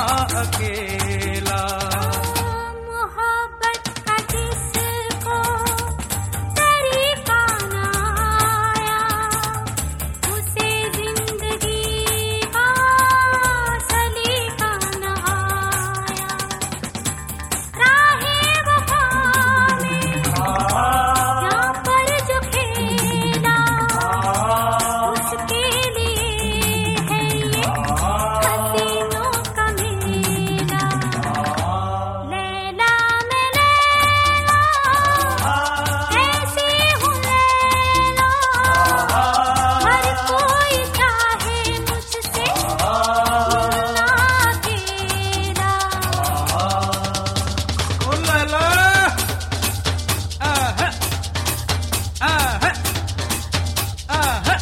अकेला। मोहब्बत का जिसको तरीका ना आया, उसे जिंदगी का सलीका ना आया। राहे वफा में यहाँ पर जो खेला, उसके लिए है ये हसीनों का मेला। लैला मैं लैला, कैसी हूँ लैला, हर कोई चाहे मुझसे मिलना अकेला। ओ लैला, आहा, आहा, आहा।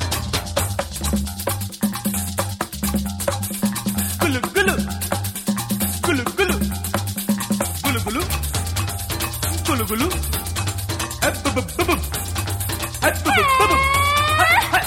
गुलु गुलु, गुलु गुलु, गुलु गुलु, गुलु गुलु, अब्बुब बुबुब, अब्बुब बुबुब, हाय हाय।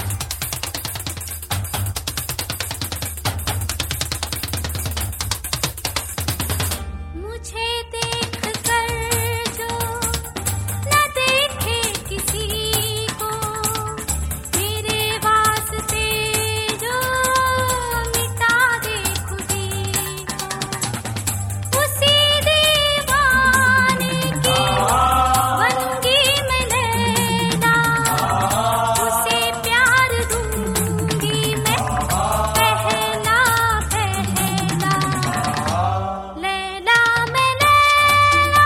मुझे देख कर जो न देखे किसी को, मेरे वास्ते जो मिटा दे खुदी को, उसी दीवाने की बनगी मैं लैला, उसे प्यार दूंगी मैं पहला पहला। लैला मैं लैला,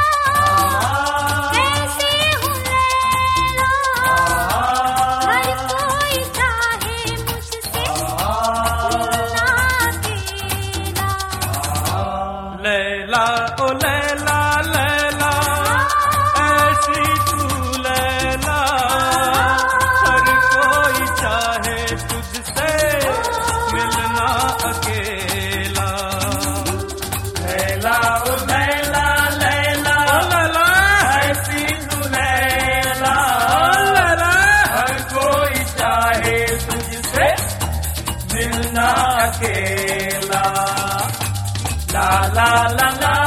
कैसी हूँ लैला, हर कोई चाहे मुझसे मिलना अकेला। लैला ओ लैला लैला, ऐसी तू लैला, हर कोई चाहे तुझसे मिलना अकेला। लैला ओ लैला लैला, ओ लैला, ऐसी तू लैला, ओ लैला, हर कोई चाहे तुझसे मिलना अकेला। ला ला ला ला